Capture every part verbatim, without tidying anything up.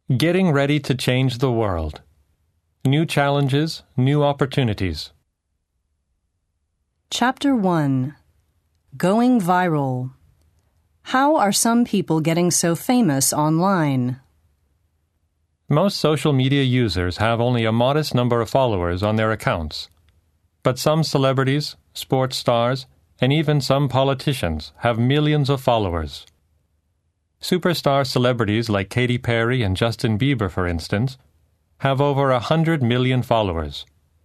Getting ready to change the world. New challenges, new opportunities. Chapter one. Going Viral. How are some people getting so famous online? Most social media users have only a modest number of followers on their accounts. But some celebrities, sports stars, and even some politicians have millions of followers. Superstar celebrities like Katy Perry and Justin Bieber, for instance, have over a hundred million followers.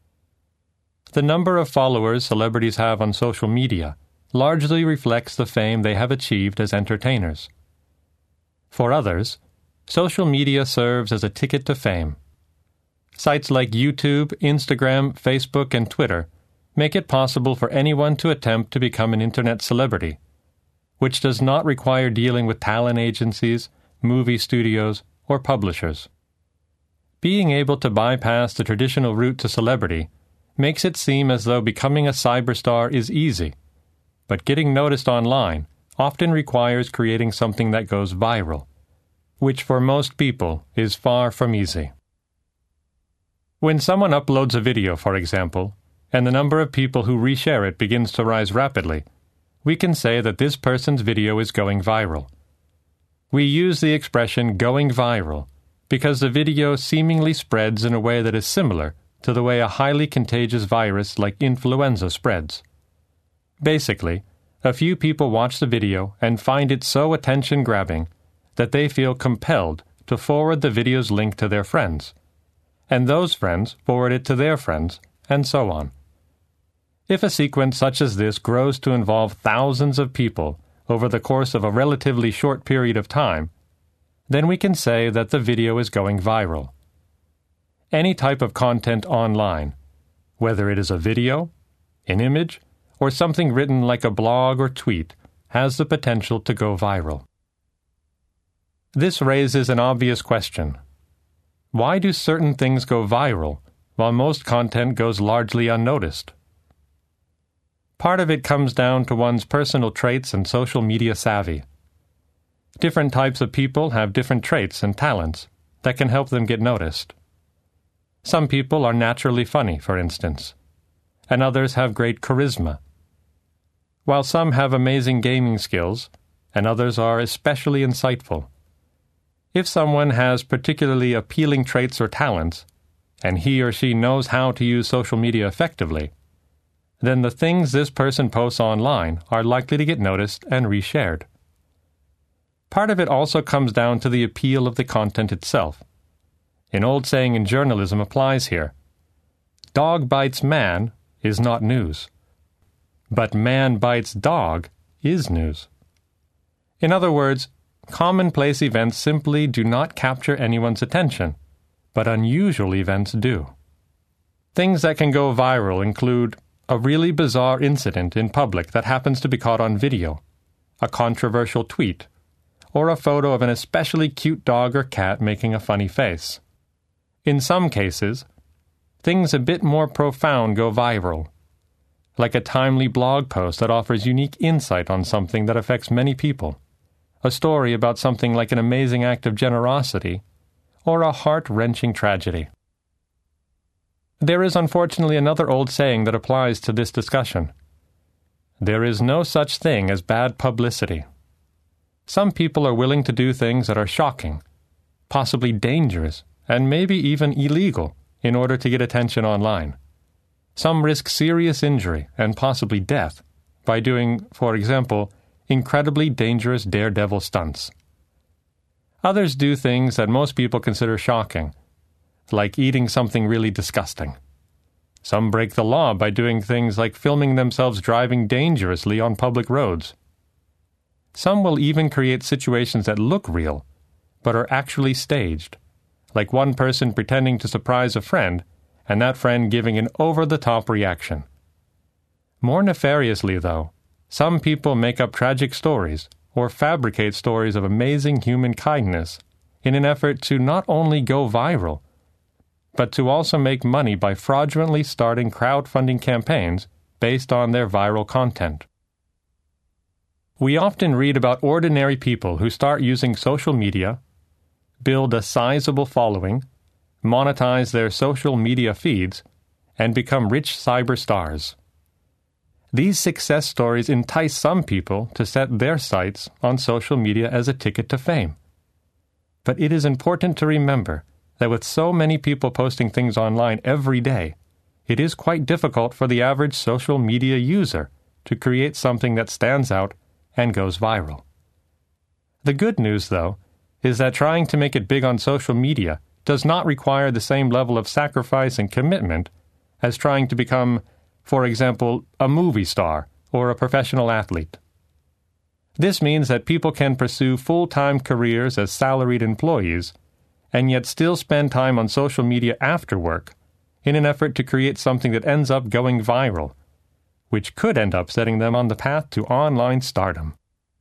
The number of followers celebrities have on social media largely reflects the fame they have achieved as entertainers. For others, social media serves as a ticket to fame. Sites like YouTube, Instagram, Facebook, and Twitter make it possible for anyone to attempt to become an internet celebrity, which does not require dealing with talent agencies, movie studios, or publishers. Being able to bypass the traditional route to celebrity makes it seem as though becoming a cyberstar is easy, but getting noticed online often requires creating something that goes viral, which for most people is far from easy. When someone uploads a video, for example, and the number of people who reshare it begins to rise rapidly, we can say that this person's video is going viral. We use the expression going viral because the video seemingly spreads in a way that is similar to the way a highly contagious virus like influenza spreads. Basically, a few people watch the video and find it so attention-grabbing that they feel compelled to forward the video's link to their friends, and those friends forward it to their friends, and so on. If a sequence such as this grows to involve thousands of people over the course of a relatively short period of time, then we can say that the video is going viral. Any type of content online, whether it is a video, an image, or something written like a blog or tweet, has the potential to go viral. This raises an obvious question. Why do certain things go viral while most content goes largely unnoticed? Part of it comes down to one's personal traits and social media savvy. Different types of people have different traits and talents that can help them get noticed. Some people are naturally funny, for instance, and others have great charisma, while some have amazing gaming skills, and others are especially insightful. If someone has particularly appealing traits or talents, and he or she knows how to use social media effectively, then the things this person posts online are likely to get noticed and reshared. Part of it also comes down to the appeal of the content itself. An old saying in journalism applies here. Dog bites man is not news, but man bites dog is news. In other words, commonplace events simply do not capture anyone's attention, but unusual events do. Things that can go viral include a really bizarre incident in public that happens to be caught on video, a controversial tweet, or a photo of an especially cute dog or cat making a funny face. In some cases, things a bit more profound go viral, like a timely blog post that offers unique insight on something that affects many people, a story about something like an amazing act of generosity, or a heart-wrenching tragedy. There is unfortunately another old saying that applies to this discussion. There is no such thing as bad publicity. Some people are willing to do things that are shocking, possibly dangerous, and maybe even illegal in order to get attention online. Some risk serious injury and possibly death by doing, for example, incredibly dangerous daredevil stunts. Others do things that most people consider shocking, like eating something really disgusting. Some break the law by doing things like filming themselves driving dangerously on public roads. Some will even create situations that look real, but are actually staged, like one person pretending to surprise a friend, and that friend giving an over-the-top reaction. More nefariously, though, some people make up tragic stories or fabricate stories of amazing human kindness in an effort to not only go viral, but to also make money by fraudulently starting crowdfunding campaigns based on their viral content. We often read about ordinary people who start using social media, build a sizable following, monetize their social media feeds, and become rich cyber stars. These success stories entice some people to set their sights on social media as a ticket to fame. But it is important to remember that with so many people posting things online every day, it is quite difficult for the average social media user to create something that stands out and goes viral. The good news, though, is that trying to make it big on social media does not require the same level of sacrifice and commitment as trying to become, for example, a movie star or a professional athlete. This means that people can pursue full-time careers as salaried employees and yet still spend time on social media after work in an effort to create something that ends up going viral, which could end up setting them on the path to online stardom.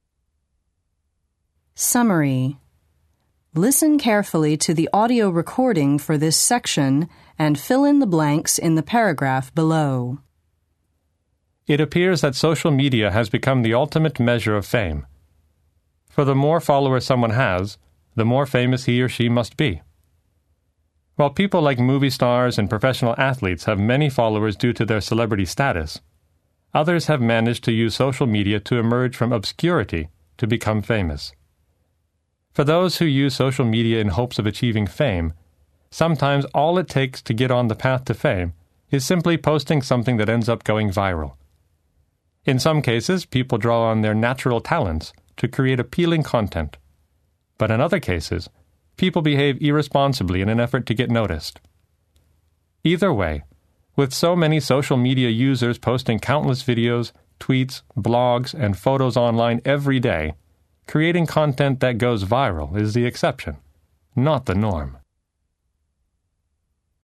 Summary. Listen carefully to the audio recording for this section and fill in the blanks in the paragraph below. It appears that social media has become the ultimate measure of fame. For the more followers someone has, the more famous he or she must be. While people like movie stars and professional athletes have many followers due to their celebrity status, others have managed to use social media to emerge from obscurity to become famous. For those who use social media in hopes of achieving fame, sometimes all it takes to get on the path to fame is simply posting something that ends up going viral. In some cases, people draw on their natural talents to create appealing content. But in other cases, people behave irresponsibly in an effort to get noticed. Either way, with so many social media users posting countless videos, tweets, blogs, and photos online every day, creating content that goes viral is the exception, not the norm.